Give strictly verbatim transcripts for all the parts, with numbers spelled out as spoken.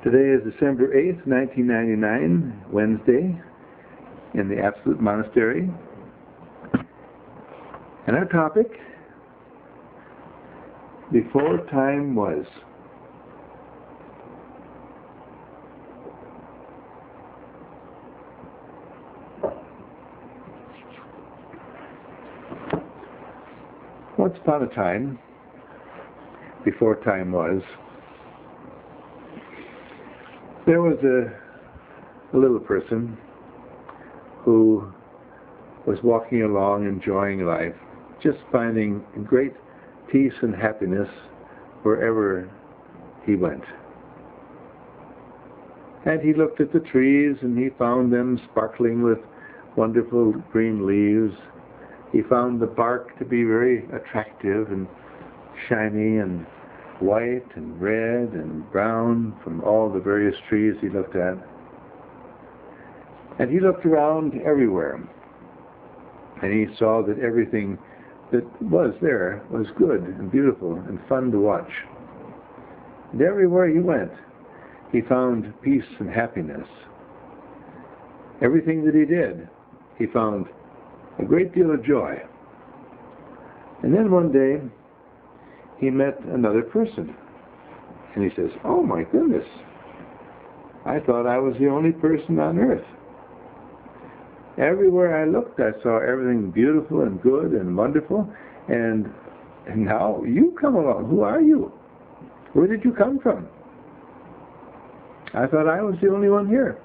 Today is December eighth, nineteen ninety-nine, Wednesday, in the Absolute Monastery. And our topic, Before Time Was. Once upon a time, before time was, there was a, a little person who was walking along enjoying life, just finding great peace and happiness wherever he went. And he looked at the trees and he found them sparkling with wonderful green leaves. He found the bark to be very attractive and shiny and white and red and brown from all the various trees he looked at. And he looked around everywhere, and he saw that everything that was there was good and beautiful and fun to watch. And everywhere he went, he found peace and happiness. Everything that he did, he found a great deal of joy. And then one day, he met another person. And he says, "Oh my goodness, I thought I was the only person on earth. Everywhere I looked, I saw everything beautiful and good and wonderful. And, and now you come along. Who are you? Where did you come from? I thought I was the only one here."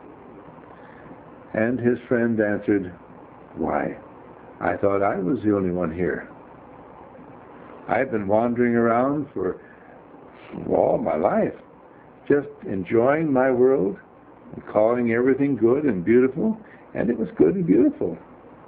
And his friend answered, "Why, I thought I was the only one here. I've been wandering around for all my life, just enjoying my world and calling everything good and beautiful, and it was good and beautiful."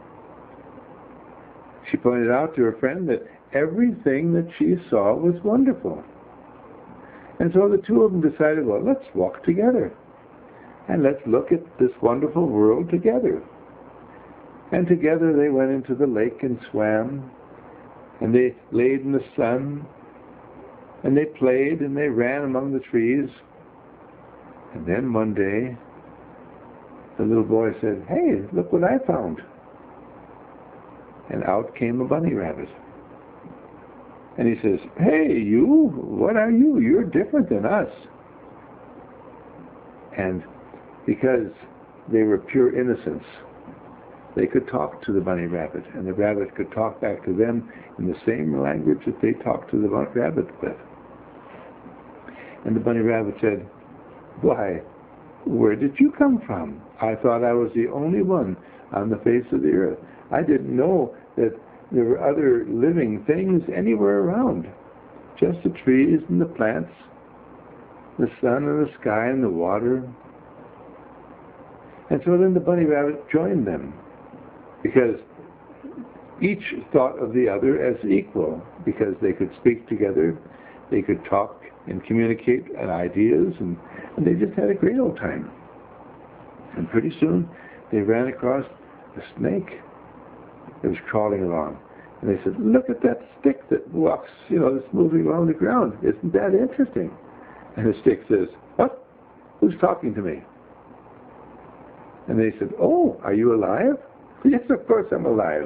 She pointed out to her friend that everything that she saw was wonderful. And so the two of them decided, well, let's walk together, and let's look at this wonderful world together. And together they went into the lake and swam, and they laid in the sun, and they played, and they ran among the trees. And then one day, the little boy said, "Hey, look what I found." And out came a bunny rabbit. And he says, "Hey, you, what are you? You're different than us." And because they were pure innocence, they could talk to the bunny rabbit, and the rabbit could talk back to them in the same language that they talked to the bunny rabbit with. And the bunny rabbit said, "Why, where did you come from? I thought I was the only one on the face of the earth. I didn't know that there were other living things anywhere around. Just the trees and the plants, the sun and the sky and the water." And so then the bunny rabbit joined them, because each thought of the other as equal, because they could speak together, they could talk and communicate ideas, and, and they just had a great old time. And pretty soon they ran across a snake that was crawling along. And they said, "Look at that stick that walks, you know, that's moving along the ground. Isn't that interesting?" And the stick says, "What? Who's talking to me?" And they said, "Oh, are you alive?" "Yes, of course I'm alive."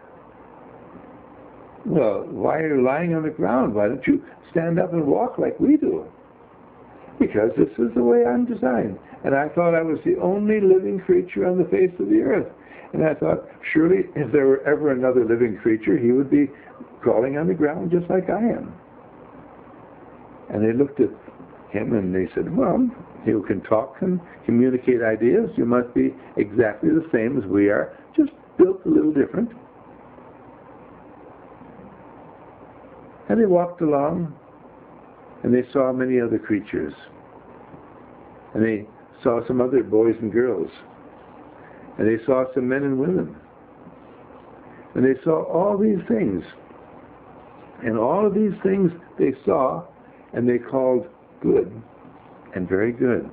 "Well, why are you lying on the ground? Why don't you stand up and walk like we do?" "Because this is the way I'm designed. And I thought I was the only living creature on the face of the earth. And I thought, surely if there were ever another living creature, he would be crawling on the ground just like I am." And they looked at him and they said, "Well, you can talk and communicate ideas. You must be exactly the same as we are, just built a little different." And they walked along, and they saw many other creatures. And they saw some other boys and girls. And they saw some men and women. And they saw all these things. And all of these things they saw, and they called good and very good.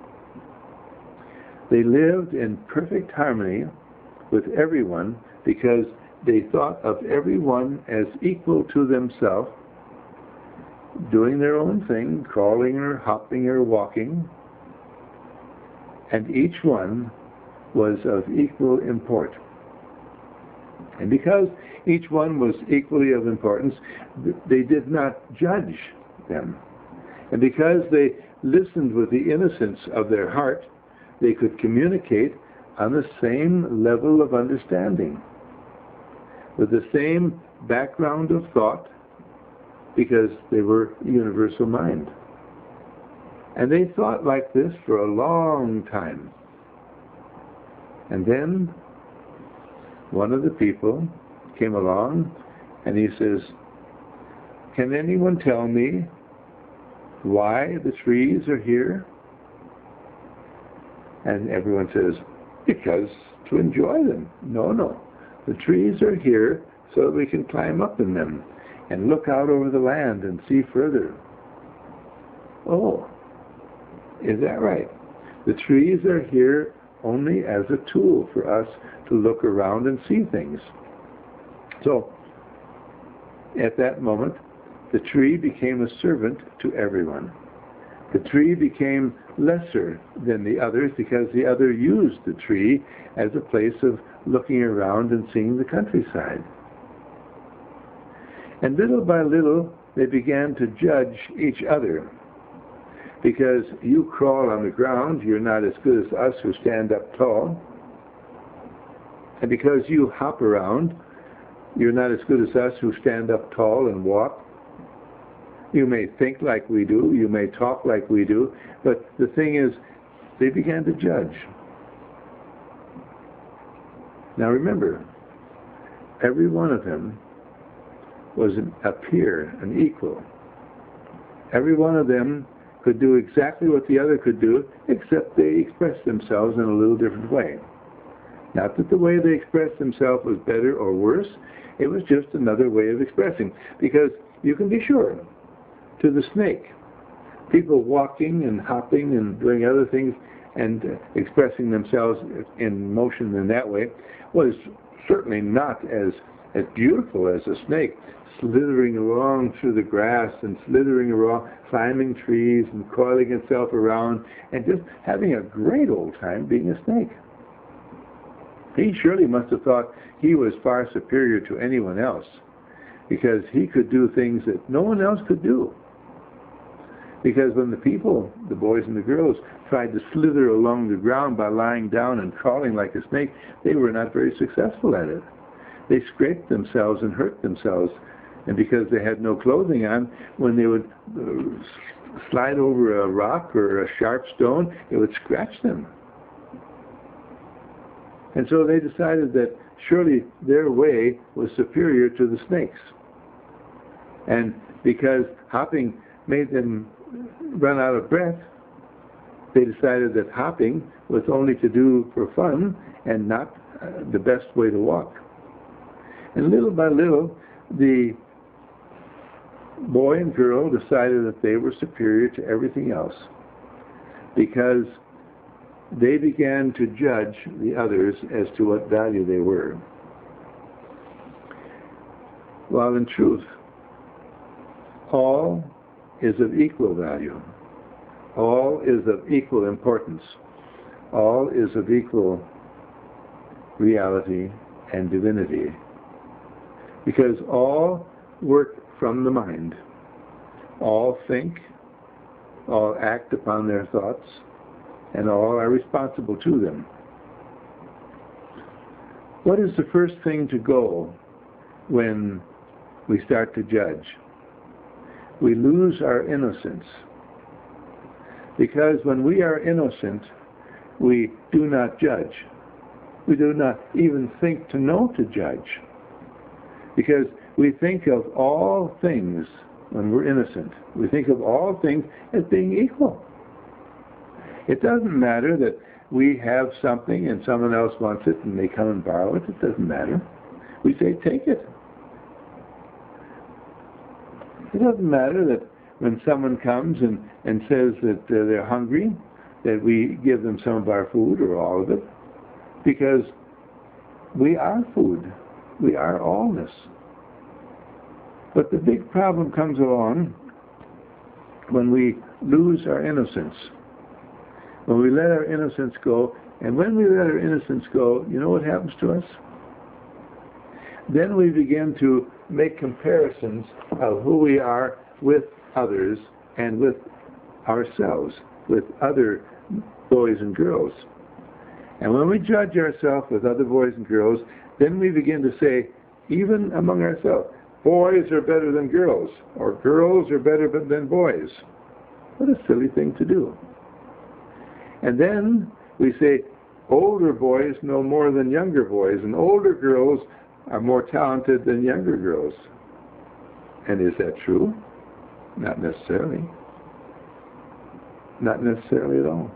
They lived in perfect harmony with everyone because they thought of everyone as equal to themselves, doing their own thing, crawling or hopping or walking, and each one was of equal import. And because each one was equally of importance, they did not judge them. And because they listened with the innocence of their heart, they could communicate on the same level of understanding, with the same background of thought, because they were universal mind. And they thought like this for a long time. And then one of the people came along and he says, "Can anyone tell me why the trees are here?" And everyone says, "Because to enjoy them." No, no. The trees are here so that we can climb up in them and look out over the land and see further. Oh, is that right? The trees are here only as a tool for us to look around and see things. So, at that moment, the tree became a servant to everyone. The tree became lesser than the others because the other used the tree as a place of looking around and seeing the countryside. And little by little, they began to judge each other. Because you crawl on the ground, you're not as good as us who stand up tall. And because you hop around, you're not as good as us who stand up tall and walk. You may think like we do, you may talk like we do, but the thing is, they began to judge. Now remember, every one of them was an, a peer, an equal. Every one of them could do exactly what the other could do, except they expressed themselves in a little different way. Not that the way they expressed themselves was better or worse, it was just another way of expressing. Because you can be sure, to the snake, people walking and hopping and doing other things and uh, expressing themselves in motion in that way was certainly not as, as beautiful as a snake, slithering along through the grass and slithering around, climbing trees and coiling itself around and just having a great old time being a snake. He surely must have thought he was far superior to anyone else because he could do things that no one else could do. Because when the people, the boys and the girls, tried to slither along the ground by lying down and crawling like a snake, they were not very successful at it. They scraped themselves and hurt themselves. And because they had no clothing on, when they would uh, slide over a rock or a sharp stone, it would scratch them. And so they decided that surely their way was superior to the snakes. And because hopping made them run out of breath, they decided that hopping was only to do for fun and not uh, the best way to walk. And little by little, the boy and girl decided that they were superior to everything else because they began to judge the others as to what value they were. While in truth, all is of equal value. All is of equal importance. All is of equal reality and divinity. Because all work from the mind. All think, all act upon their thoughts, and all are responsible to them. What is the first thing to go when we start to judge? We lose our innocence. Because when we are innocent, we do not judge. We do not even think to know to judge. Because we think of all things, when we're innocent, we think of all things as being equal. It doesn't matter that we have something and someone else wants it and they come and borrow it. It doesn't matter. We say, take it. It doesn't matter that when someone comes and, and says that uh, they're hungry, that we give them some of our food or all of it, because we are food. We are allness. But the big problem comes along when we lose our innocence. When we let our innocence go, and when we let our innocence go, you know what happens to us? Then we begin to make comparisons of who we are with others and with ourselves, with other boys and girls. And when we judge ourselves with other boys and girls, then we begin to say, even among ourselves, boys are better than girls, or girls are better than boys. What a silly thing to do. And then we say, older boys know more than younger boys, and older girls are more talented than younger girls. And is that true? Not necessarily. Not necessarily at all.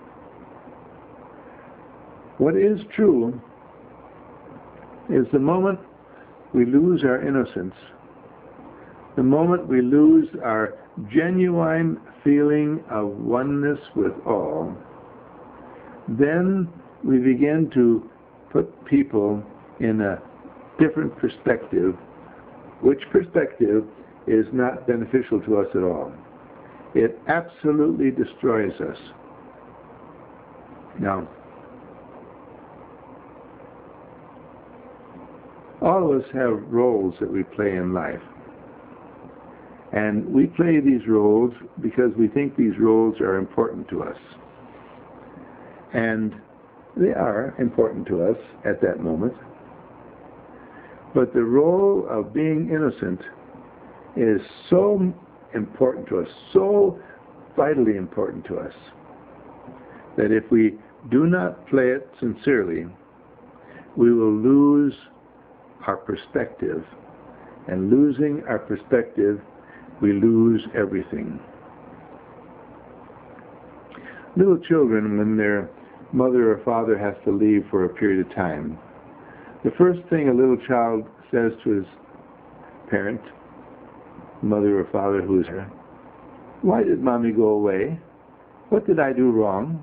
What is true is the moment we lose our innocence, the moment we lose our genuine feeling of oneness with all, then we begin to put people in a different perspective, which perspective is not beneficial to us at all. It absolutely destroys us. Now, all of us have roles that we play in life. And we play these roles because we think these roles are important to us. And they are important to us at that moment. But the role of being innocent is so important to us, so vitally important to us, that if we do not play it sincerely, we will lose our perspective. And losing our perspective, we lose everything. Little children, when their mother or father has to leave for a period of time, the first thing a little child says to his parent, mother or father who is here, why did mommy go away? What did I do wrong?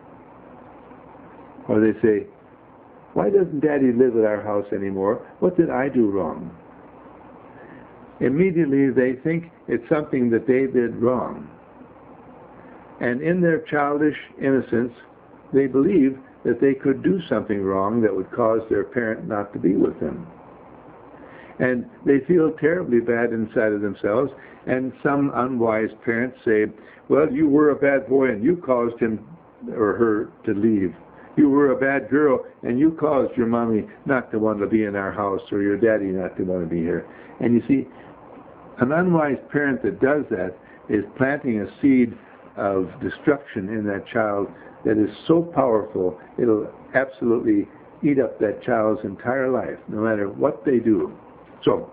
Or they say, why doesn't daddy live at our house anymore? What did I do wrong? Immediately they think it's something that they did wrong. And in their childish innocence, they believe that they could do something wrong that would cause their parent not to be with them. And they feel terribly bad inside of themselves, and some unwise parents say, well, you were a bad boy and you caused him or her to leave. You were a bad girl and you caused your mommy not to want to be in our house, or your daddy not to want to be here. And you see, an unwise parent that does that is planting a seed of destruction in that child that is so powerful, it'll absolutely eat up that child's entire life, no matter what they do. So,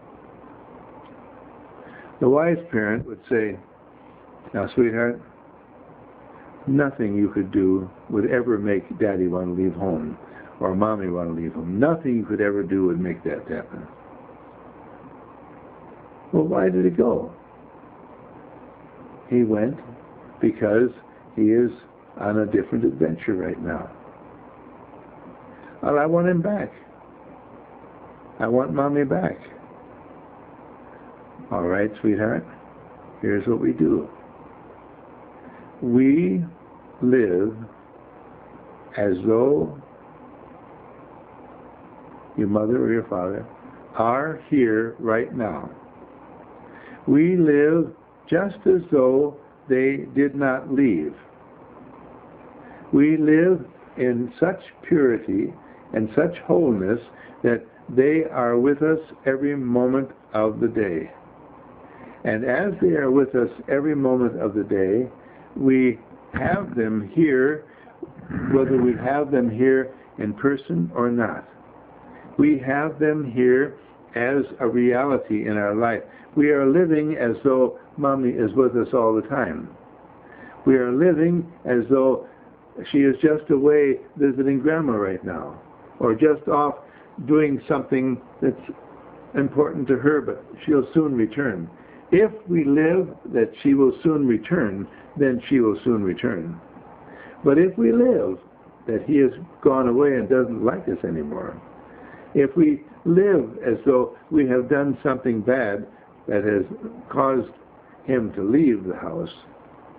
the wise parent would say, now, sweetheart, nothing you could do would ever make daddy want to leave home, or mommy want to leave home. Nothing you could ever do would make that happen. Well, why did he go? He went because he is on a different adventure right now. Well, I want him back. I want mommy back. All right, sweetheart, here's what we do. We live as though your mother or your father are here right now. We live just as though they did not leave. We live in such purity and such wholeness that they are with us every moment of the day. And as they are with us every moment of the day, we have them here, whether we have them here in person or not. We have them here as a reality in our life. We are living as though mommy is with us all the time. We are living as though she is just away visiting grandma right now, or just off doing something that's important to her, but she'll soon return. If we live that she will soon return, then she will soon return. But if we live that he has gone away and doesn't like us anymore, if we live as though we have done something bad that has caused him to leave the house,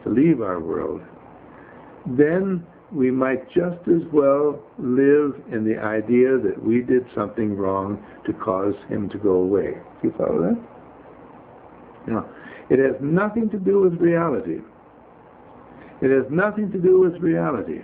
to leave our world, then we might just as well live in the idea that we did something wrong to cause him to go away. Do you follow that? Now, it has nothing to do with reality. It has nothing to do with reality.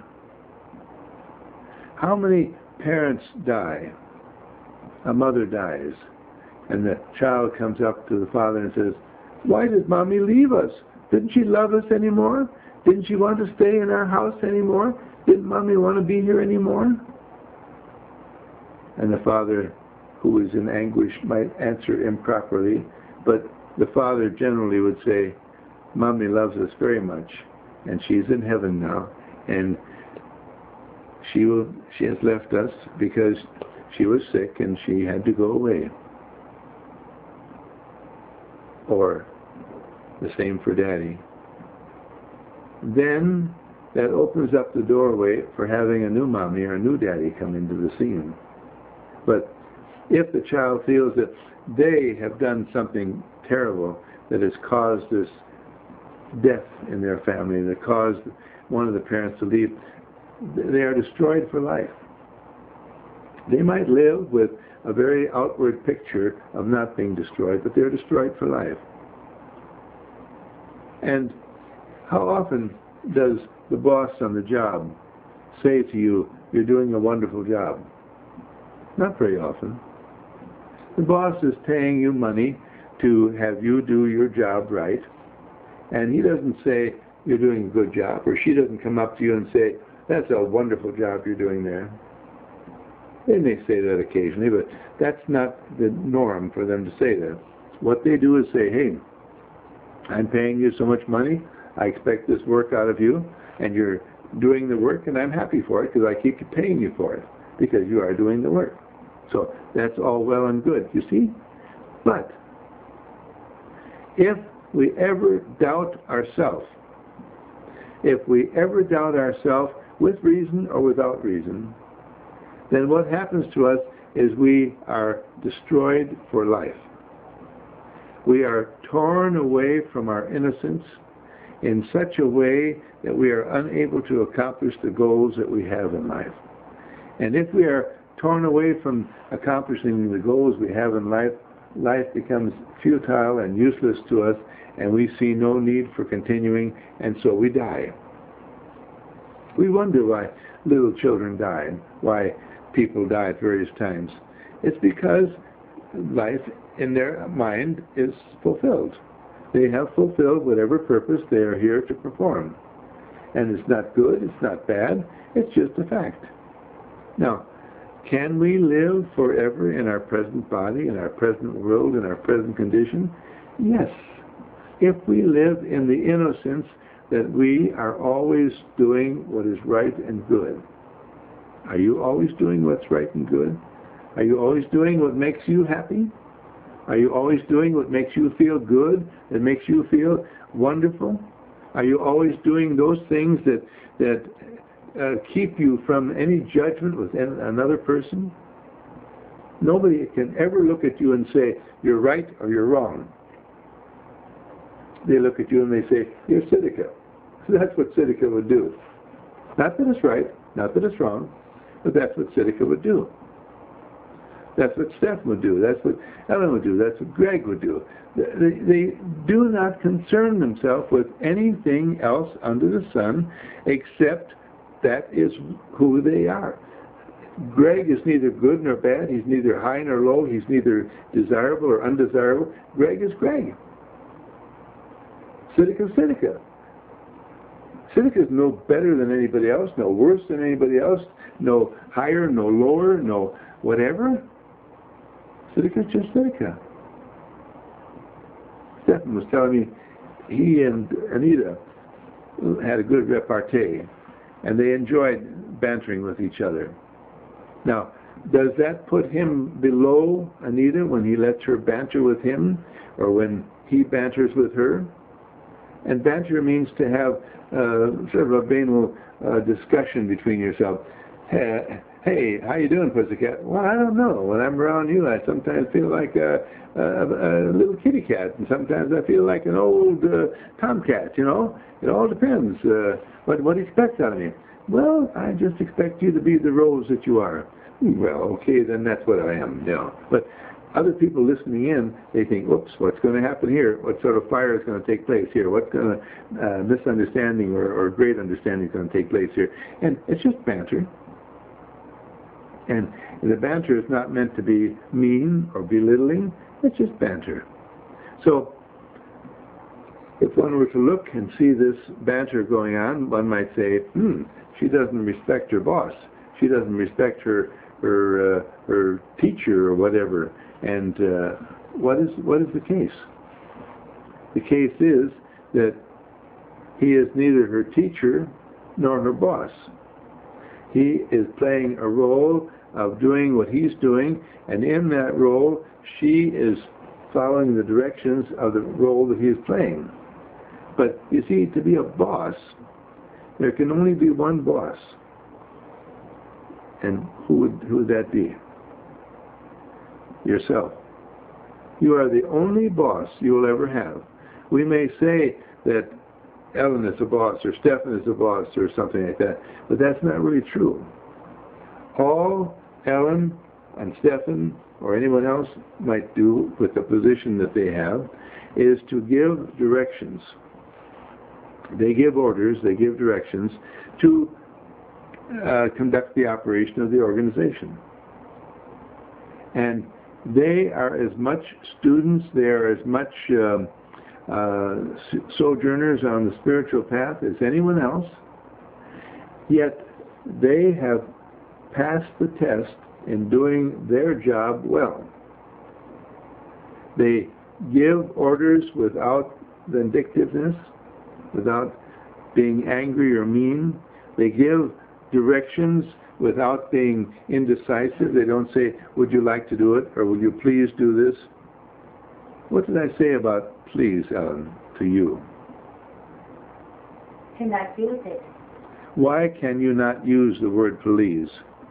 How many parents die? A mother dies, and the child comes up to the father and says, "Why did Mommy leave us? Didn't she love us anymore? Didn't she want to stay in our house anymore? Didn't Mommy want to be here anymore?" And the father, who is in anguish, might answer improperly, but the father generally would say, "Mommy loves us very much, and she's in heaven now, and she will she has left us because she was sick and she had to go away." Or the same for Daddy. Then that opens up the doorway for having a new mommy or a new daddy come into the scene. But if the child feels that they have done something terrible that has caused this death in their family, that caused one of the parents to leave, they are destroyed for life. They might live with a very outward picture of not being destroyed, but they're destroyed for life. And how often does the boss on the job say to you, "You're doing a wonderful job"? Not very often. The boss is paying you money to have you do your job right, and he doesn't say, "You're doing a good job," or she doesn't come up to you and say, "That's a wonderful job you're doing there." They may say that occasionally, but that's not the norm for them to say that. What they do is say, "Hey, I'm paying you so much money, I expect this work out of you, and you're doing the work, and I'm happy for it because I keep paying you for it, because you are doing the work." So that's all well and good, you see? But if we ever doubt ourselves, if we ever doubt ourselves with reason or without reason, then what happens to us is we are destroyed for life. We are torn away from our innocence in such a way that we are unable to accomplish the goals that we have in life. And if we are torn away from accomplishing the goals we have in life, life becomes futile and useless to us, and we see no need for continuing, and so we die. We wonder why little children die, and why people die at various times. It's because life in their mind is fulfilled. They have fulfilled whatever purpose they are here to perform. And it's not good, it's not bad, it's just a fact. Now, can we live forever in our present body, in our present world, in our present condition? Yes, if we live in the innocence that we are always doing what is right and good. Are you always doing what's right and good? Are you always doing what makes you happy? Are you always doing what makes you feel good, that makes you feel wonderful? Are you always doing those things that, that uh, keep you from any judgment with another person? Nobody can ever look at you and say, "You're right" or "You're wrong." They look at you and they say, "You're Siddhika." So that's what Siddhika would do. Not that it's right, not that it's wrong, but that's what Siddhika would do. That's what Steph would do. That's what Ellen would do. That's what Greg would do. They, they do not concern themselves with anything else under the sun except that is who they are. Greg is neither good nor bad. He's neither high nor low. He's neither desirable or undesirable. Greg is Greg. Siddhika is Siddhika. Siddhika is no better than anybody else, no worse than anybody else, no higher, no lower, no whatever. Siddhika is just Siddhika. Stephen was telling me he and Anita had a good repartee, and they enjoyed bantering with each other. Now, does that put him below Anita when he lets her banter with him, or when he banters with her? And banter means to have uh, sort of a banal uh, discussion between yourself. Uh, Hey, how you doing, pussycat? Well, I don't know. When I'm around you, I sometimes feel like a, a, a little kitty cat, and sometimes I feel like an old uh, tomcat, you know? It all depends. Uh, what, what do you expect out of me? Well, I just expect you to be the rose that you are. Well, okay, then that's what I am, you know. But other people listening in, they think, oops, what's going to happen here? What sort of fire is going to take place here? What kind of uh, misunderstanding or, or great understanding is going to take place here? And it's just banter. And the banter is not meant to be mean or belittling. It's just banter. So if one were to look and see this banter going on, one might say, hmm, she doesn't respect her boss. She doesn't respect her her uh, her teacher or whatever. And uh, what is what is the case? The case is that he is neither her teacher nor her boss. He is playing a role of doing what he's doing, and in that role, she is following the directions of the role that he's playing. But you see, to be a boss, there can only be one boss. And who would, who would that be? Yourself. You are the only boss you will ever have. We may say that Ellen is a boss, or Stephen is a boss, or something like that, but that's not really true. All Ellen and Stephen, or anyone else might do with the position that they have, is to give directions. They give orders, they give directions to uh, conduct the operation of the organization. And they are as much students, they are as much um, uh, sojourners on the spiritual path as anyone else, yet they have passed the test in doing their job well. They give orders without vindictiveness, without being angry or mean. They give directions without being indecisive. They don't say, would you like to do it, or will you please do this? What did I say about please, Ellen, to you? Cannot use it. Why can you not use the word please?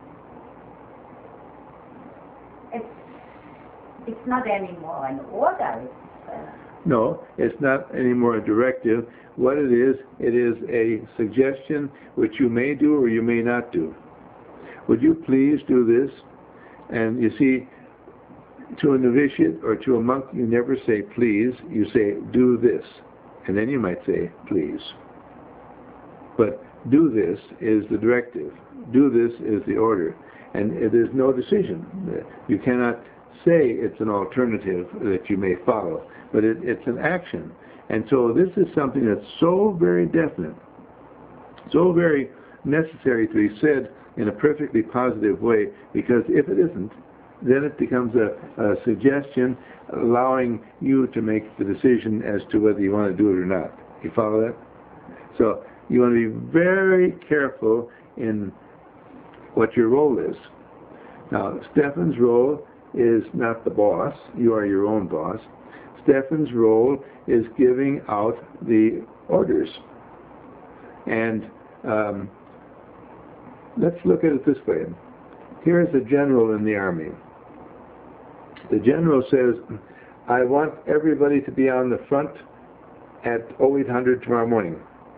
It's, it's not anymore an order. It's, uh, No, it's not anymore a directive. What it is, it is a suggestion which you may do or you may not do. Would you please do this? And you see, to a novitiate or to a monk, you never say please, you say do this. And then you might say please. But do this is the directive. Do this is the order. And there's no decision. You cannot say it's an alternative that you may follow, but it, it's an action. And so this is something that's so very definite, so very necessary to be said in a perfectly positive way, because if it isn't, then it becomes a, a suggestion allowing you to make the decision as to whether you want to do it or not. You follow that? So you want to be very careful in what your role is. Now, Stephen's role is not the boss. You are your own boss. Stephen's role is giving out the orders. And um, let's look at it this way. Here's a general in the army. The general says, I want everybody to be on the front at oh eight hundred tomorrow morning.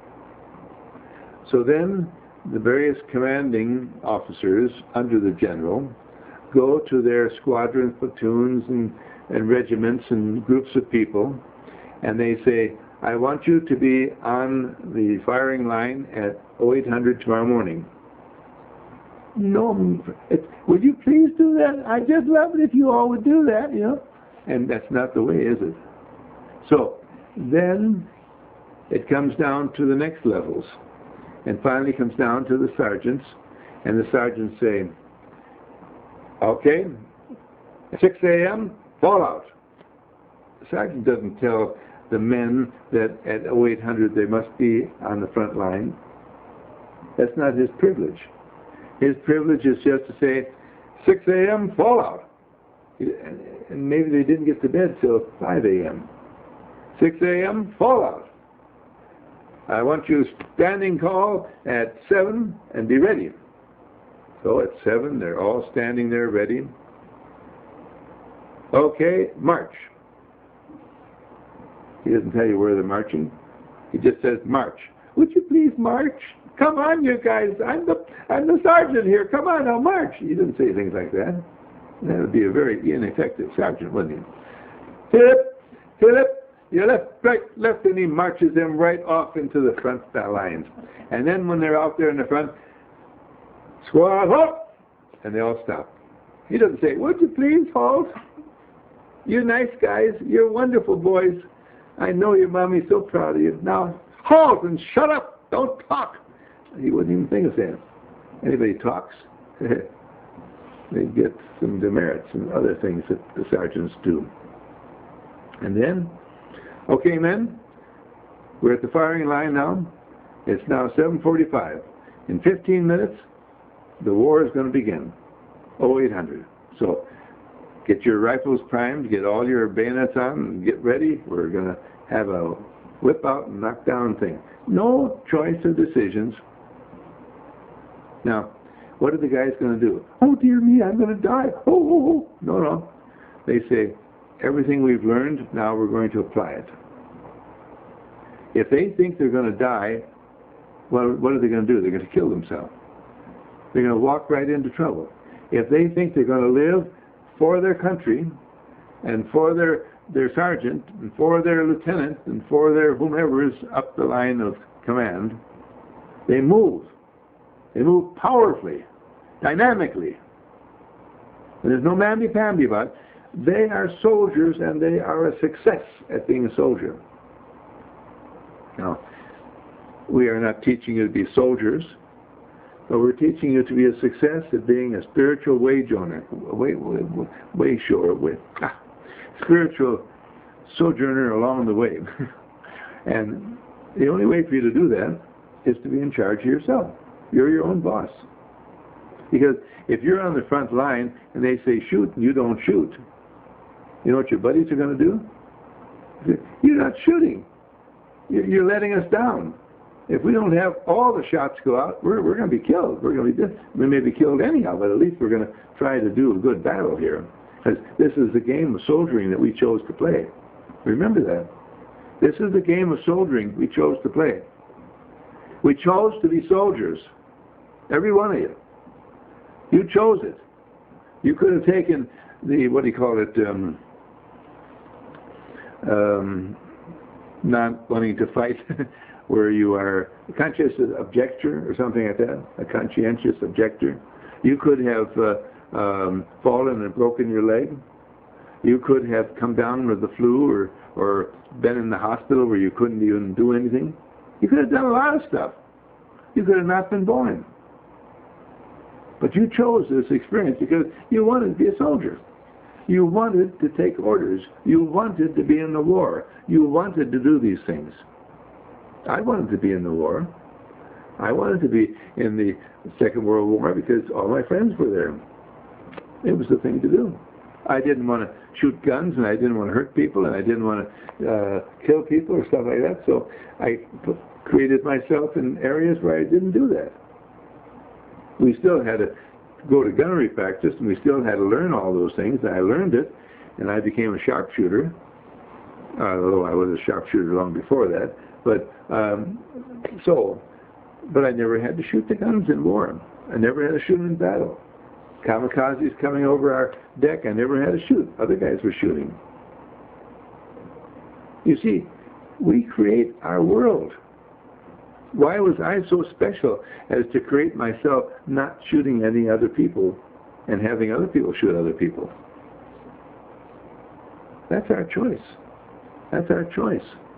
So then the various commanding officers under the general go to their squadrons, platoons, and, and regiments and groups of people, and they say, I want you to be on the firing line at oh eight hundred tomorrow morning. No, it, would you please do that? I'd just love it if you all would do that, you know. And that's not the way, is it? So then it comes down to the next levels, and finally comes down to the sergeants, and the sergeants say, okay, six A M, fall out. The sergeant doesn't tell the men that at oh eight hundred they must be on the front line. That's not his privilege. His privilege is just to say, six A M, fall out. And maybe they didn't get to bed till five A M six A M, fall out. I want you standing call at seven and be ready. So at seven, they're all standing there ready. Okay, march. He doesn't tell you where they're marching. He just says, march. Would you please march? Come on, you guys. I'm the, I'm the sergeant here. Come on, I'll march. He didn't say things like that. That would be a very ineffective sergeant, wouldn't he? Hip, hip, you left, right, left, and he marches them right off into the front lines. And then when they're out there in the front, squad, halt! And they all stop. He doesn't say, would you please halt? You're nice guys. You're wonderful boys. I know your mommy's so proud of you. Now, halt and shut up. Don't talk. He wouldn't even think of saying, anybody talks, they get some demerits and other things that the sergeants do. And then, okay, men, we're at the firing line now. It's now seven forty-five. In fifteen minutes, the war is going to begin. oh eight hundred. So, get your rifles primed, get all your bayonets on, and get ready. We're going to have a whip out and knock down thing. No choice of decisions. Now, what are the guys going to do? Oh, dear me, I'm going to die. Oh, oh, oh. No, no. They say, everything we've learned, now we're going to apply it. If they think they're going to die, well, what are they going to do? They're going to kill themselves. They're going to walk right into trouble. If they think they're going to live for their country and for their, their sergeant and for their lieutenant and for their whomever is up the line of command, they move. They move powerfully, dynamically. And there's no mamby-pamby about it. They are soldiers, and they are a success at being a soldier. Now, we are not teaching you to be soldiers, but we're teaching you to be a success at being a spiritual wage owner, wage, wage shower, wage, ah, spiritual sojourner along the way. And the only way for you to do that is to be in charge of yourself. You're your own boss. Because if you're on the front line and they say shoot and you don't shoot, you know what your buddies are going to do? You're not shooting. You're letting us down. If we don't have all the shots go out, we're, we're going to be killed. We're going to be, we may be killed anyhow, but at least we're going to try to do a good battle here. Because this is the game of soldiering that we chose to play. Remember that. This is the game of soldiering we chose to play. We chose to be soldiers. Every one of you. You chose it. You could have taken the, what do you call it, um, um, not wanting to fight, where you are a conscientious objector or something like that, a conscientious objector. You could have uh, um, fallen and broken your leg. You could have come down with the flu or, or been in the hospital where you couldn't even do anything. You could have done a lot of stuff. You could have not been born. But you chose this experience because you wanted to be a soldier. You wanted to take orders. You wanted to be in the war. You wanted to do these things. I wanted to be in the war. I wanted to be in the Second World War because all my friends were there. It was the thing to do. I didn't want to shoot guns, and I didn't want to hurt people, and I didn't want to uh, kill people or stuff like that. So I created myself in areas where I didn't do that. We still had to go to gunnery practice, and we still had to learn all those things. And I learned it, and I became a sharpshooter, although I was a sharpshooter long before that. But um, so, but I never had to shoot the guns in war. I never had to shoot in battle. Kamikazes coming over our deck, I never had to shoot. Other guys were shooting. You see, we create our world. Why was I so special as to create myself not shooting any other people and having other people shoot other people? That's our choice. That's our choice.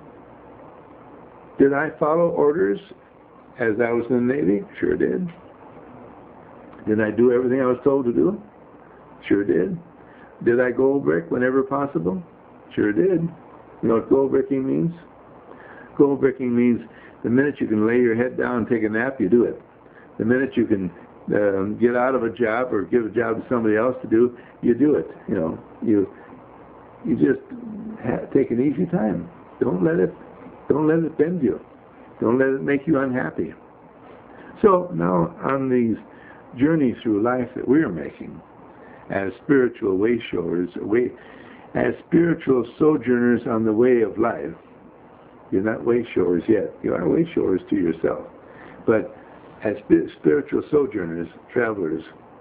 Did I follow orders as I was in the Navy? Sure did. Did I do everything I was told to do? Sure did. Did I gold brick whenever possible? Sure did. You know what gold bricking means? Gold bricking means the minute you can lay your head down and take a nap, you do it. The minute you can um, get out of a job or give a job to somebody else to do, you do it. You know, you you just ha take an easy time. Don't let it don't let it bend you. Don't let it make you unhappy. So now on these journey through life that we're making as spiritual wayshowers, way, as spiritual sojourners on the way of life. You're not wayshowers yet. You are wayshowers to yourself. But as spiritual sojourners, travelers,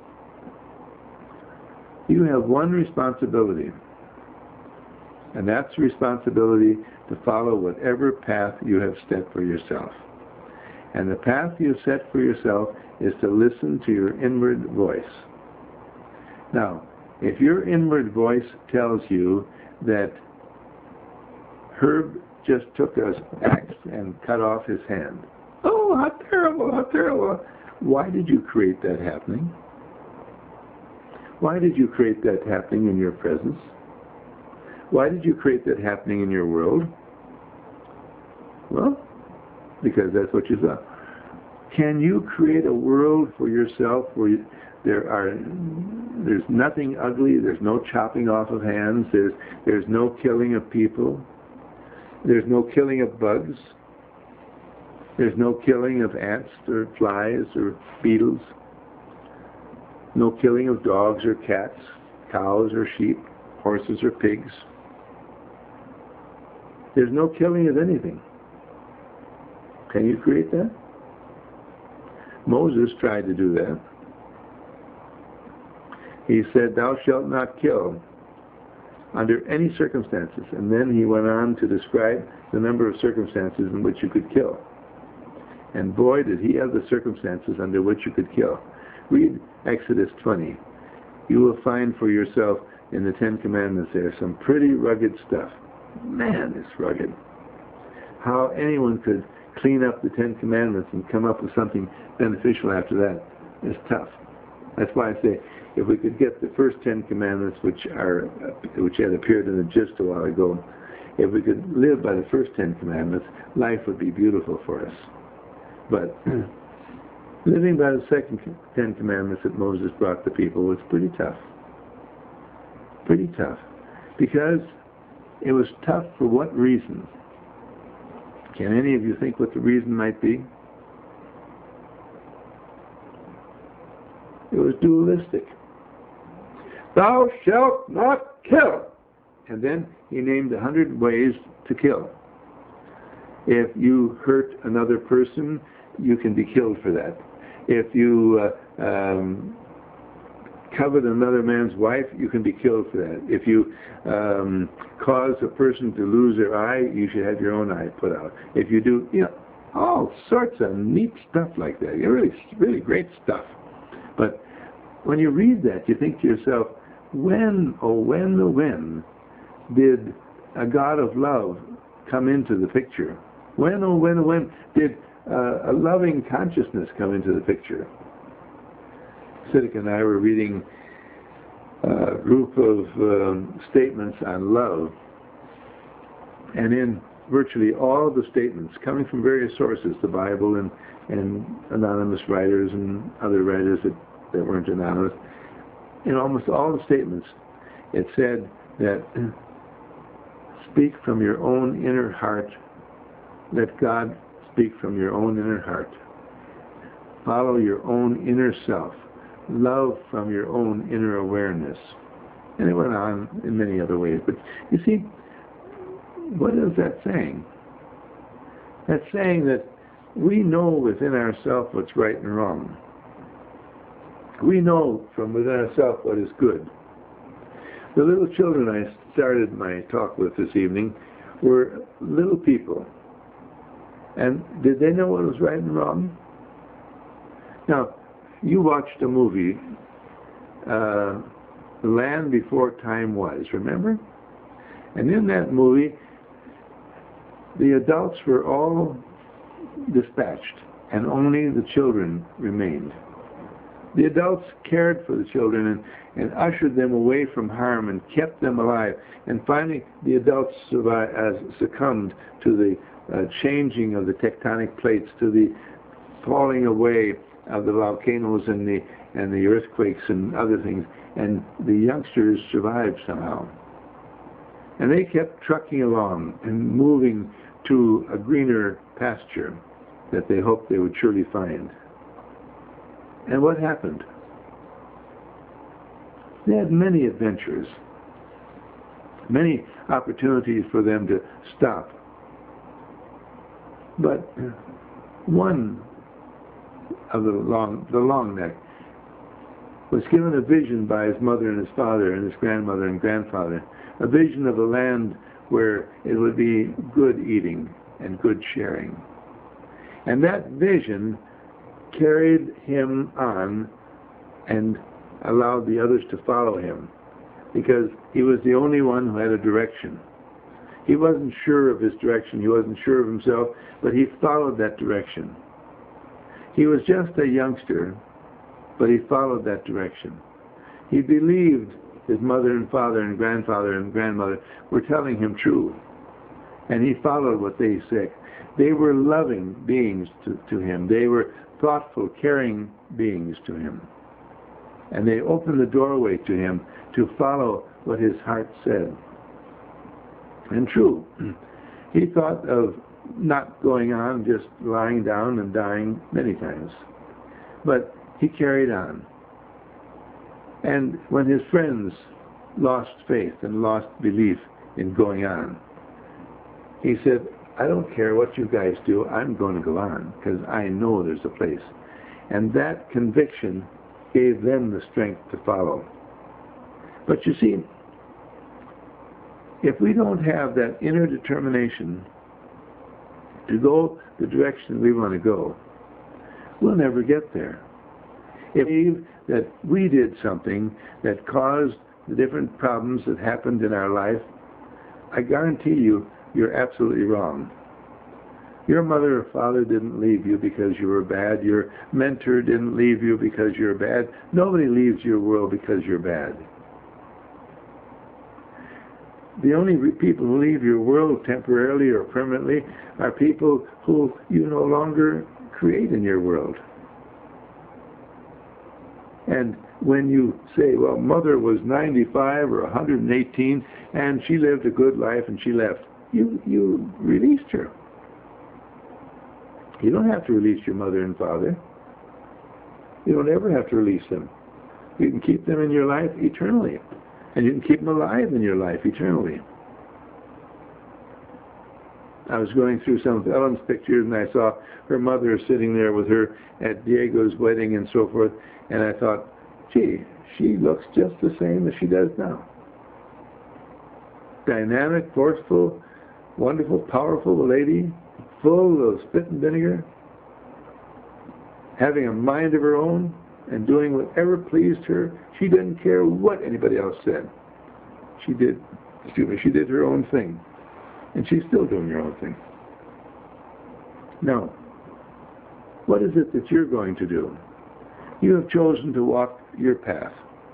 you have one responsibility, and that's the responsibility to follow whatever path you have set for yourself. And the path you have set for yourself is to listen to your inward voice. Now, if your inward voice tells you that Herb just took an axe and cut off his hand, oh, how terrible, how terrible. Why did you create that happening? Why did you create that happening in your presence? Why did you create that happening in your world? Well, because that's what you saw. Can you create a world for yourself where you, there are, there's nothing ugly, there's no chopping off of hands, there's, there's no killing of people, there's no killing of bugs, there's no killing of ants or flies or beetles, no killing of dogs or cats, cows or sheep, horses or pigs. There's no killing of anything. Can you create that? Moses tried to do that. He said, thou shalt not kill under any circumstances. And then he went on to describe the number of circumstances in which you could kill. And boy, did he have the circumstances under which you could kill. Read Exodus twenty. You will find for yourself in the Ten Commandments there some pretty rugged stuff. Man, it's rugged. How anyone could clean up the Ten Commandments and come up with something beneficial after that is tough. That's why I say, if we could get the first Ten Commandments, which are which had appeared in the gist a while ago, if we could live by the first Ten Commandments, life would be beautiful for us. But living by the second Ten Commandments that Moses brought the people was pretty tough. Pretty tough. Because it was tough for what reason? Can any of you think what the reason might be? It was dualistic. Thou shalt not kill. And then he named a hundred ways to kill. If you hurt another person, you can be killed for that. If you uh, um, covet another man's wife, you can be killed for that. If you um, cause a person to lose their eye, you should have your own eye put out. If you do, you know, all sorts of neat stuff like that. Really, really great stuff. But when you read that, you think to yourself, when, oh when, oh when, did a God of love come into the picture? When, oh when, oh when, did uh, a loving consciousness come into the picture? Siddiq and I were reading a group of um, statements on love, and in virtually all of the statements, coming from various sources, the Bible and, and anonymous writers and other writers that, that weren't anonymous, in almost all the statements, it said that speak from your own inner heart, let God speak from your own inner heart, follow your own inner self, love from your own inner awareness. And it went on in many other ways. But you see, what is that saying? That's saying that we know within ourselves what's right and wrong. We know from within ourselves what is good. The little children I started my talk with this evening were little people. And did they know what was right and wrong? Now, you watched a movie, uh, The Land Before Time Was, remember? And in that movie, the adults were all dispatched, and only the children remained. The adults cared for the children and, and ushered them away from harm and kept them alive. And finally, the adults survived, uh, succumbed to the uh, changing of the tectonic plates, to the falling away of the volcanoes and the and the earthquakes and other things, and the youngsters survived somehow. And they kept trucking along and moving to a greener pasture that they hoped they would surely find. And what happened? They had many adventures, many opportunities for them to stop. But one of the long, the long neck was given a vision by his mother and his father and his grandmother and grandfather, a vision of a land where it would be good eating and good sharing. And that vision carried him on and allowed the others to follow him, because he was the only one who had a direction. He wasn't sure of his direction, he wasn't sure of himself, but he followed that direction. He was just a youngster, but he followed that direction. He believed his mother and father and grandfather and grandmother were telling him truth, and he followed what they said. They were loving beings to, to him. They were thoughtful, caring beings to him. And they opened the doorway to him to follow what his heart said. And true, he thought of not going on, just lying down and dying many times. But he carried on. And when his friends lost faith and lost belief in going on, he said, I don't care what you guys do, I'm going to go on, because I know there's a place. And that conviction gave them the strength to follow. But you see, if we don't have that inner determination to go the direction we want to go, we'll never get there. If that we did something that caused the different problems that happened in our life, I guarantee you, you're absolutely wrong. Your mother or father didn't leave you because you were bad. Your mentor didn't leave you because you're bad. Nobody leaves your world because you're bad. The only people who leave your world temporarily or permanently are people who you no longer create in your world. And when you say, well, mother was ninety-five or one hundred eighteen and she lived a good life and she left, you, you released her. You don't have to release your mother and father. You don't ever have to release them. You can keep them in your life eternally. And you can keep them alive in your life eternally. I was going through some of Ellen's pictures and I saw her mother sitting there with her at Diego's wedding and so forth. And I thought, gee, she looks just the same as she does now. Dynamic, forceful, wonderful, powerful lady, full of spit and vinegar, having a mind of her own and doing whatever pleased her. She didn't care what anybody else said. She did, excuse me, she did her own thing. And she's still doing her own thing. Now, what is it that you're going to do? You have chosen to walk your path.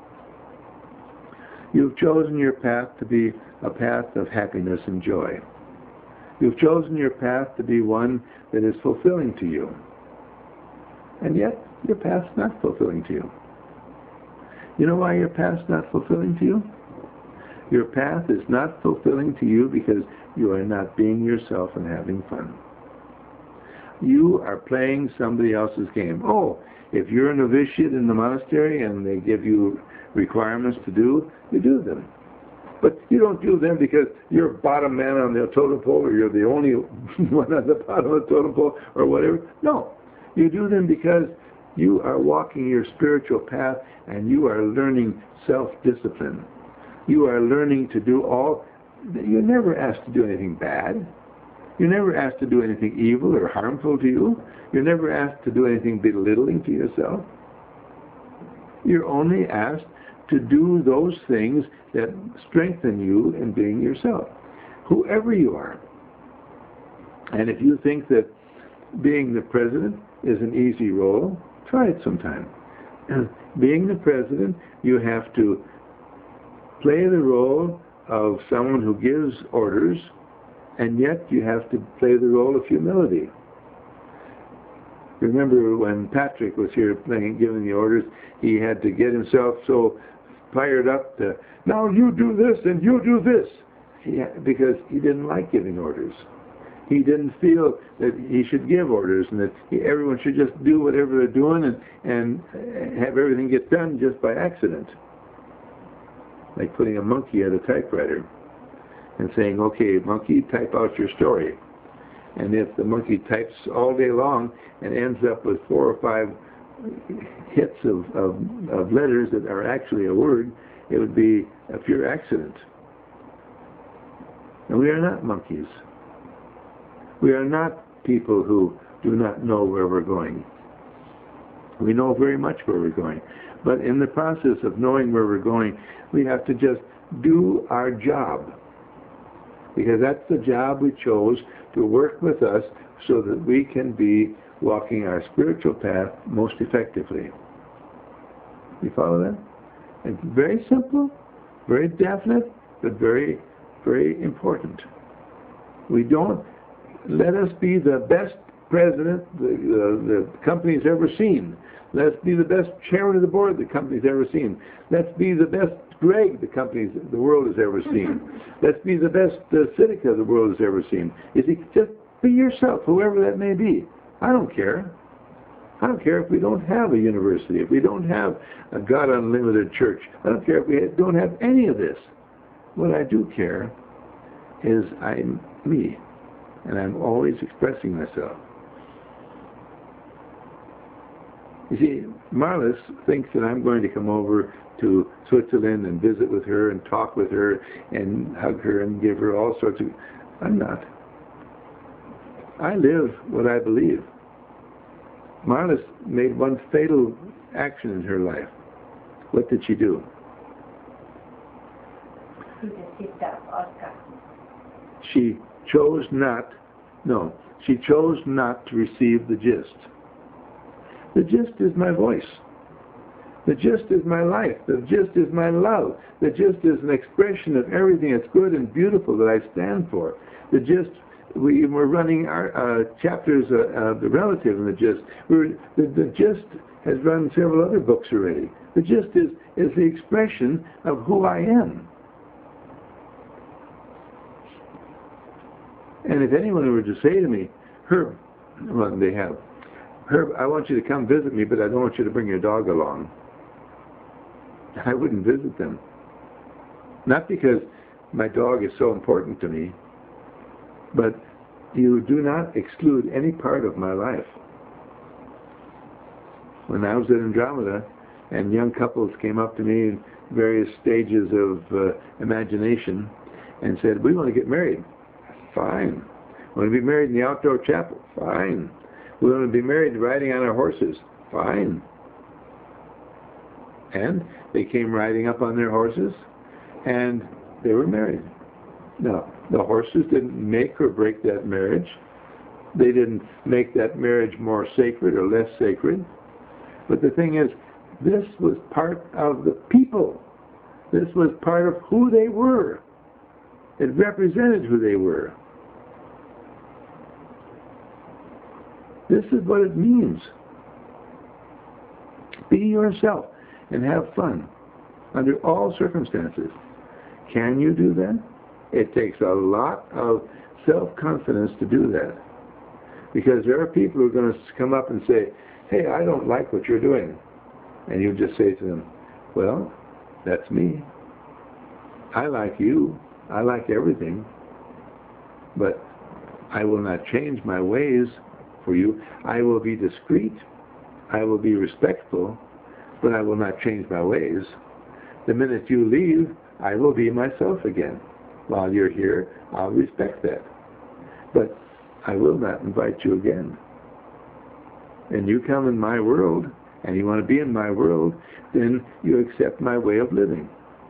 You've chosen your path to be a path of happiness and joy. You've chosen your path to be one that is fulfilling to you. And yet, your path's not fulfilling to you. You know why your path's not fulfilling to you? Your path is not fulfilling to you because you are not being yourself and having fun. You are playing somebody else's game. Oh, if you're a novitiate in the monastery and they give you requirements to do, you do them. But you don't do them because you're bottom man on the totem pole or you're the only one on the bottom of the totem pole or whatever. No. You do them because you are walking your spiritual path and you are learning self-discipline. You are learning to do all. You're never asked to do anything bad. You're never asked to do anything evil or harmful to you. You're never asked to do anything belittling to yourself. You're only asked to do those things that strengthen you in being yourself, whoever you are. And if you think that being the president is an easy role, try it sometime. Being the president, you have to play the role of someone who gives orders, and yet you have to play the role of humility. Remember when Patrick was here playing, giving the orders, he had to get himself so fired up to, now you do this and you do this, he, because he didn't like giving orders. he didn't feel that he should give orders and that he, everyone should just do whatever they're doing and, and have everything get done just by accident. Like putting a monkey at a typewriter and saying, okay, monkey, type out your story. And if the monkey types all day long and ends up with four or five hits of, of, of letters that are actually a word, it would be a pure accident. And we are not monkeys. We are not people who do not know where we're going. We know very much where we're going. But in the process of knowing where we're going, we have to just do our job. Because that's the job we chose to work with us so that we can be walking our spiritual path most effectively. You follow that? It's very simple, very definite, but very, very important. We don't, let us be the best president the, uh, the company's ever seen. Let's be the best chairman of the board the company's ever seen. Let's be the best Greg the company's the world has ever seen. Let's be the best uh, Seneca the world has ever seen. You see, just be yourself, whoever that may be. I don't care. I don't care if we don't have a university, if we don't have a God Unlimited church. I don't care if we don't have any of this. What I do care is I'm me, and I'm always expressing myself. You see, Marlis thinks that I'm going to come over to Switzerland and visit with her and talk with her and hug her and give her all sorts of... I'm not. I live what I believe. Marlis made one fatal action in her life. What did she do? She chose not, no, she chose not to receive the gist. The gist is my voice. The gist is my life. The gist is my love. The gist is an expression of everything that's good and beautiful that I stand for. The gist, we, we're running our uh, chapters uh, of the relative in the gist. We're, the, the gist has run several other books already. The gist is, is the expression of who I am. And if anyone were to say to me, Herb, well, they have, Herb, I want you to come visit me, but I don't want you to bring your dog along. I wouldn't visit them. Not because my dog is so important to me, but you do not exclude any part of my life. When I was at Andromeda, and young couples came up to me in various stages of uh, imagination and said, we want to get married. Fine. We want to be married in the outdoor chapel. Fine. We want to be married riding on our horses. Fine. And they came riding up on their horses, and they were married. Now, the horses didn't make or break that marriage. They didn't make that marriage more sacred or less sacred. But the thing is, this was part of the people. This was part of who they were. It represented who they were. This is what it means. Be yourself and have fun under all circumstances. Can you do that? It takes a lot of self-confidence to do that. Because there are people who are going to come up and say, hey, I don't like what you're doing. And you just say to them, well, that's me. I like you. I like everything. But I will not change my ways for you. I will be discreet. I will be respectful. But I will not change my ways. The minute you leave, I will be myself again. While you're here, I'll respect that. But I will not invite you again. And you come in my world, and you want to be in my world, then you accept my way of living.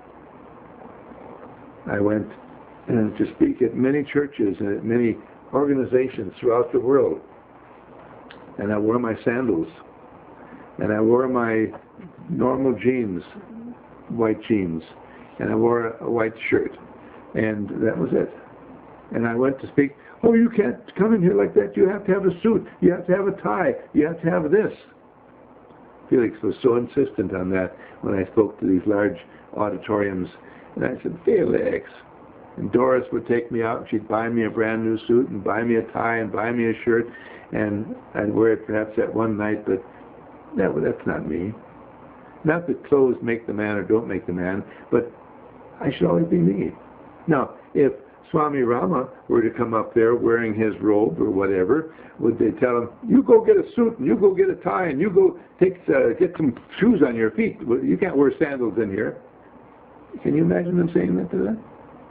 I went uh, to speak at many churches and at many organizations throughout the world. And I wore my sandals. And I wore my normal jeans, white jeans. And I wore a white shirt. And that was it. And I went to speak. Oh, you can't come in here like that. You have to have a suit. You have to have a tie. You have to have this. Felix was so insistent on that when I spoke to these large auditoriums. And I said, Felix, And Doris would take me out, and she'd buy me a brand new suit, and buy me a tie, and buy me a shirt, and I'd wear it perhaps that one night, but that, that's not me. Not that clothes make the man or don't make the man, but I should always be me. Now, if Swami Rama were to come up there wearing his robe or whatever, would they tell him, you go get a suit, and you go get a tie, and you go take uh, get some shoes on your feet. You can't wear sandals in here. Can you imagine them saying that to them?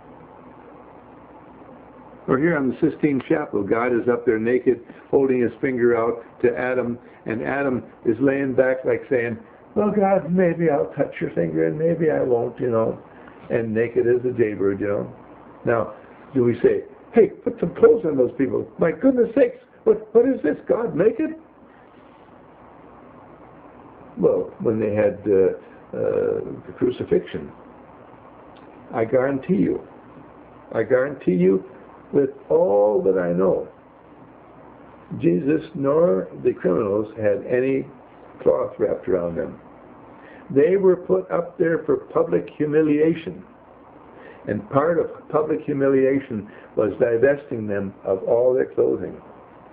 Or here on the Sistine Chapel, God is up there naked, holding his finger out to Adam, and Adam is laying back like saying, well, God, maybe I'll touch your finger, and maybe I won't, you know, and naked as a jaybird, you know. Now, do we say, hey, put some clothes on those people? My goodness sakes, what, what is this, God naked? Well, when they had uh, uh, the crucifixion, I guarantee you, I guarantee you, with all that I know, Jesus nor the criminals had any cloth wrapped around them. They were put up there for public humiliation. And part of public humiliation was divesting them of all their clothing.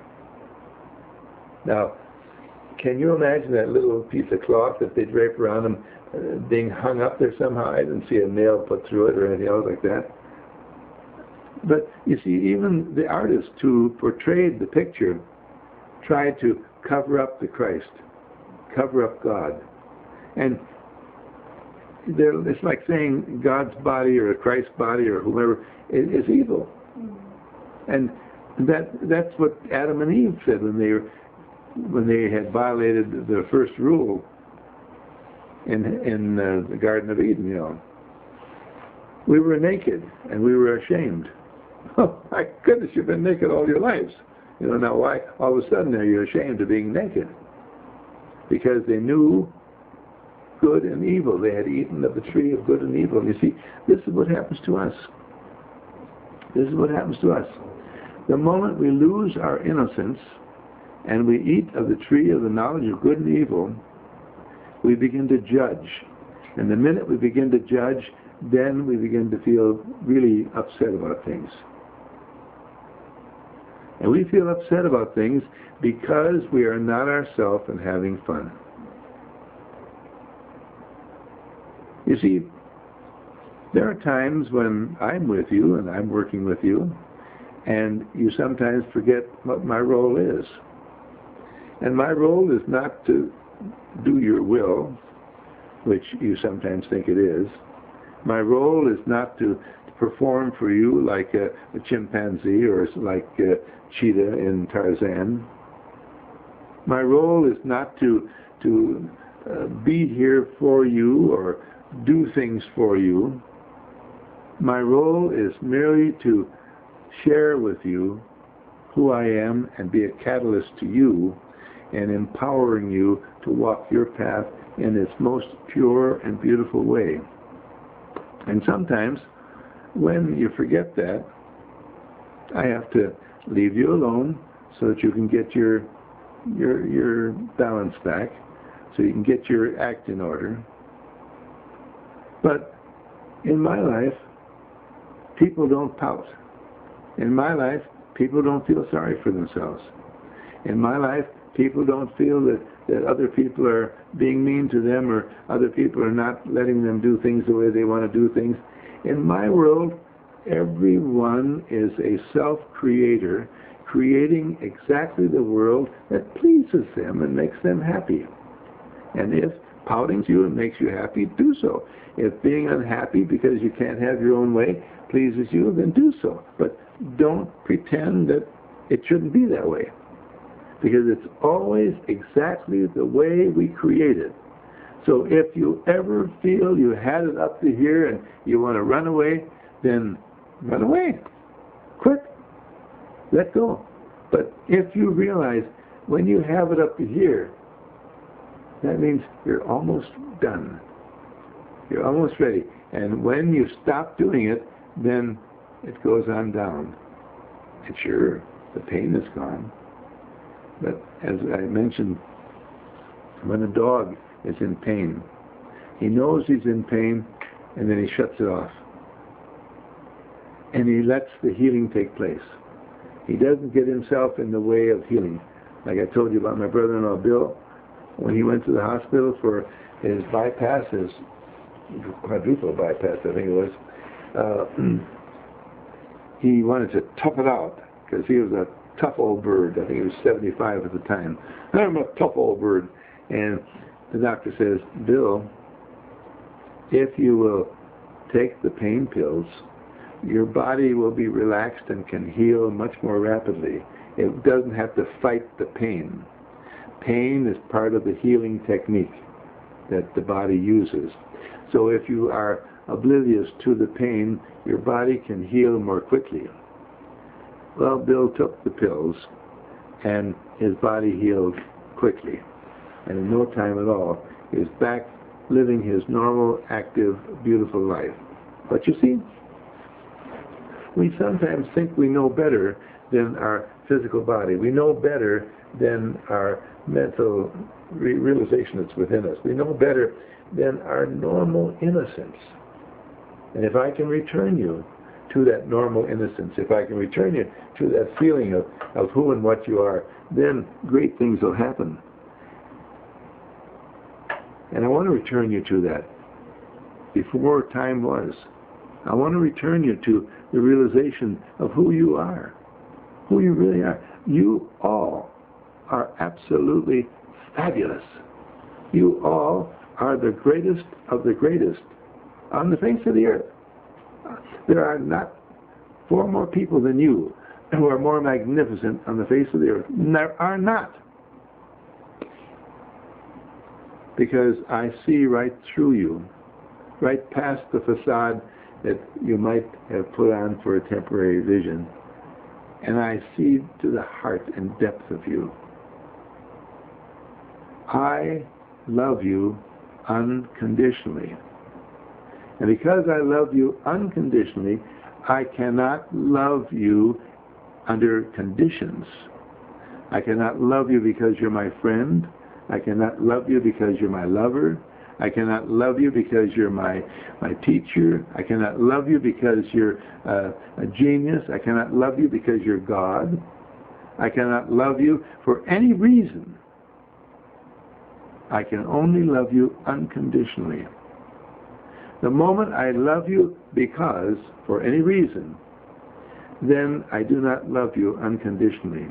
Now, can you imagine that little piece of cloth that they drape around them uh, being hung up there somehow? I didn't see a nail put through it or anything else like that. But you see, even the artists who portrayed the picture tried to cover up the Christ, cover up God. And it's like saying God's body or Christ's body or whomever is, is evil. Mm-hmm. And that that's what Adam and Eve said when they were, when they had violated the first rule in in uh, the Garden of Eden. You know, we were naked and we were ashamed. Oh my goodness, you've been naked all your lives. You know, now why all of a sudden are you ashamed of being naked? Because they knew good and evil. They had eaten of the tree of good and evil. You see, this is what happens to us. This is what happens to us. The moment we lose our innocence and we eat of the tree of the knowledge of good and evil, we begin to judge. And the minute we begin to judge, then we begin to feel really upset about things. And we feel upset about things because we are not ourselves and having fun. You see, there are times when I'm with you and I'm working with you, and you sometimes forget what my role is. And my role is not to do your will, which you sometimes think it is. My role is not to perform for you like a, a chimpanzee or like a cheetah in Tarzan. My role is not to, to uh, be here for you or do things for you. My role is merely to share with you who I am and be a catalyst to you and empowering you to walk your path in its most pure and beautiful way. And sometimes when you forget that, I have to leave you alone so that you can get your your your balance back, so you can get your act in order. But in my life, people don't pout. In my life, people don't feel sorry for themselves. In my life, people don't feel that, that other people are being mean to them or other people are not letting them do things the way they want to do things. In my world, everyone is a self-creator, creating exactly the world that pleases them and makes them happy. And if pouting to you and makes you happy, do so. If being unhappy because you can't have your own way pleases you, then do so. But don't pretend that it shouldn't be that way. Because it's always exactly the way we create it. So if you ever feel you had it up to here and you want to run away, then run away. Quit. Let go. But if you realize when you have it up to here, that means you're almost done. You're almost ready. And when you stop doing it, then it goes on down. And sure, the pain is gone. But as I mentioned, when a dog is in pain, he knows he's in pain, and then he shuts it off. and he lets the healing take place. He doesn't get himself in the way of healing. Like I told you about my brother-in-law Bill, when he went to the hospital for his bypass, his quadruple bypass, I think it was, uh, he wanted to tough it out because he was a tough old bird. I think he was seventy-five at the time. I'm a tough old bird. And the doctor says, Bill, if you will take the pain pills, your body will be relaxed and can heal much more rapidly. It doesn't have to fight the pain. Pain is part of the healing technique that the body uses. So if you are oblivious to the pain, your body can heal more quickly. Well, Bill took the pills, and his body healed quickly. And in no time at all, he was back living his normal, active, beautiful life. But you see, we sometimes think we know better than our physical body. We know better than our mental re realization that's within us. We know better than our normal innocence. And if I can return you to that normal innocence, if I can return you to that feeling of, of who and what you are, then great things will happen. And I want to return you to that before time was. I want to return you to the realization of who you are, who you really are. You all are absolutely fabulous. You all are the greatest of the greatest on the face of the earth. There are not four more people than you who are more magnificent on the face of the earth. There are not. Because I see right through you, right past the facade that you might have put on for a temporary vision. And I see to the heart and depth of you. I love you unconditionally. And because I love you unconditionally, I cannot love you under conditions. I cannot love you because you're my friend. I cannot love you because you're my lover. I cannot love you because you're my, my teacher. I cannot love you because you're uh, a genius. I cannot love you because you're God. I cannot love you for any reason. I can only love you unconditionally. The moment I love you because, for any reason, then I do not love you unconditionally.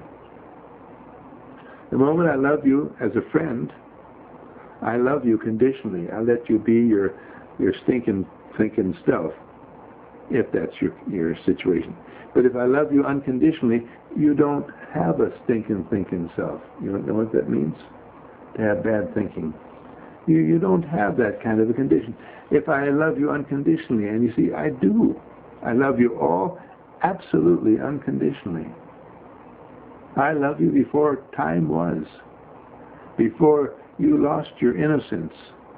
The moment I love you as a friend, I love you conditionally. I let you be your your stinking thinking self, if that's your your situation. But if I love you unconditionally, you don't have a stinking thinking self. You don't know what that means? To have bad thinking. You you don't have that kind of a condition. If I love you unconditionally, and you see, I do. I love you all absolutely unconditionally. I love you before time was, before you lost your innocence.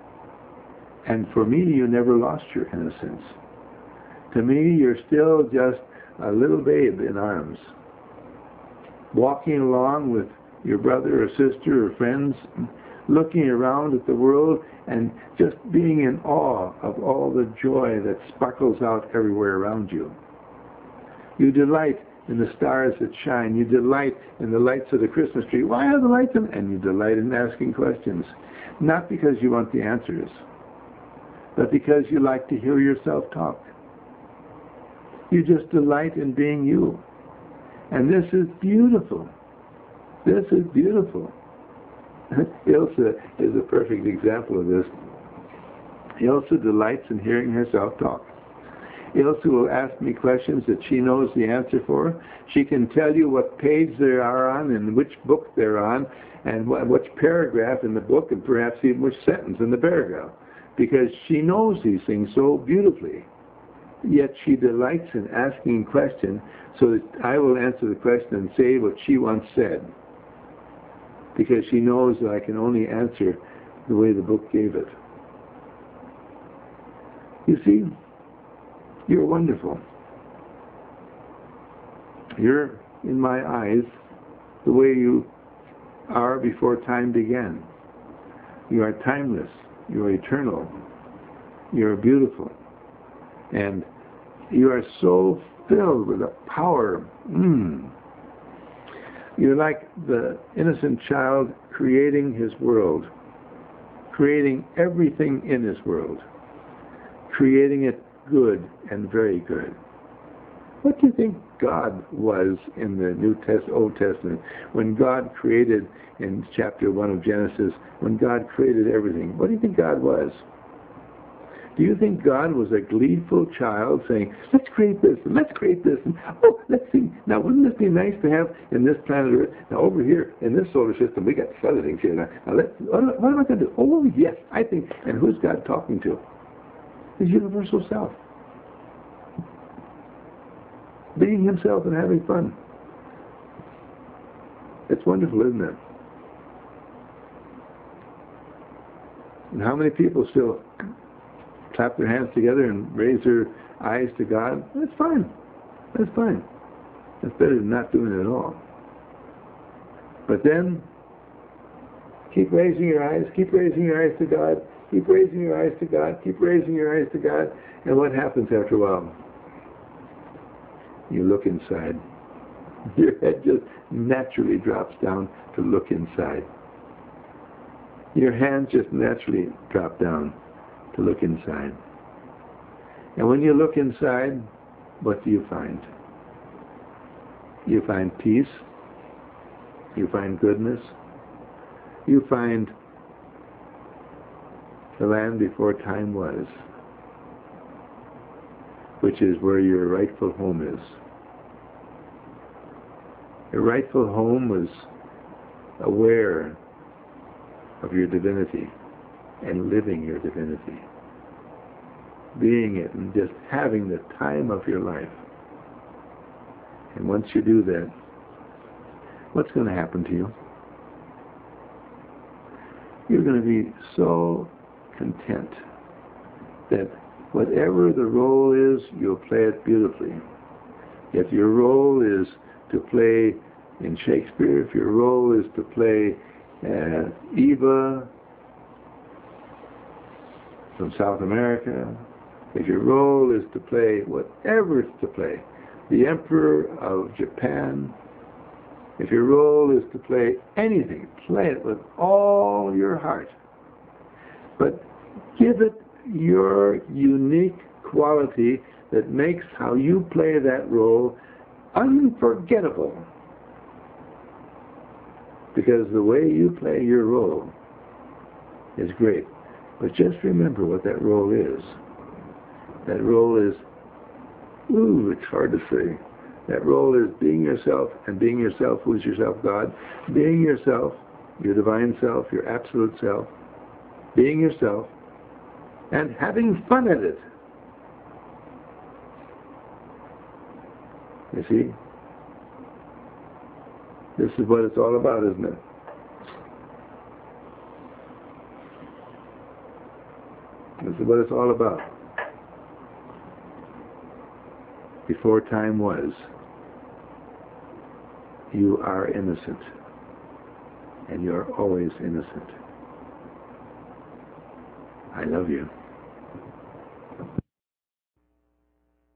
And for me, you never lost your innocence. To me, you're still just a little babe in arms, walking along with your brother or sister or friends, looking around at the world and just being in awe of all the joy that sparkles out everywhere around you. You delight in the stars that shine. You delight in the lights of the Christmas tree. Why are the lights on? And you delight in asking questions. Not because you want the answers, but because you like to hear yourself talk. You just delight in being you. And this is beautiful. This is beautiful. Ilsa is a perfect example of this. Ilsa delights in hearing herself talk. Ilsa will ask me questions that she knows the answer for. She can tell you what page they are on and which book they're on and wh which paragraph in the book and perhaps even which sentence in the paragraph, because she knows these things so beautifully. Yet she delights in asking a question so that I will answer the question and say what she once said, because she knows that I can only answer the way the book gave it. You see, you're wonderful. You're, in my eyes, the way you are before time began. You are timeless. You are eternal. You are beautiful. And you are so filled with a power. Mm. You're like the innocent child creating his world, creating everything in his world, creating it good and very good. What do you think God was in the New Test, Old Testament? When God created, in chapter one of Genesis, when God created everything, what do you think God was? Do you think God was a gleeful child saying, let's create this, and let's create this, and oh, let's see. Now, wouldn't this be nice to have in this planet Earth? Now, over here, in this solar system, we got other things here. Now, now let's, what, what am I going to do? Oh, yes, I think. And who's God talking to? His universal self. Being himself and having fun. It's wonderful, isn't it? And how many people still clap their hands together and raise their eyes to God? That's fine. That's fine. That's better than not doing it at all. But then, keep raising your eyes, keep raising your eyes to God, keep raising your eyes to God, keep raising your eyes to God, and what happens after a while? You look inside. Your head just naturally drops down to look inside. Your hands just naturally drop down to look inside. And when you look inside, what do you find? You find peace. You find goodness. You find the land before time was, which is where your rightful home is. Your rightful home was aware of your divinity and living your divinity, being it and just having the time of your life. And once you do that, what's going to happen to you? You're going to be so content that whatever the role is, you'll play it beautifully. If your role is to play in Shakespeare, if your role is to play uh, Eva from South America, if your role is to play whatever it's to play, the Emperor of Japan, if your role is to play anything, play it with all your heart. But give it your unique quality that makes how you play that role unforgettable. Because the way you play your role is great. But just remember what that role is. That role is, ooh, it's hard to say. That role is being yourself, and being yourself, who is yourself? God. Being yourself, your divine self, your absolute self. Being yourself, and having fun at it. You see? This is what it's all about, isn't it? This is what it's all about. Before time was, you are innocent, and you're always innocent. I love you.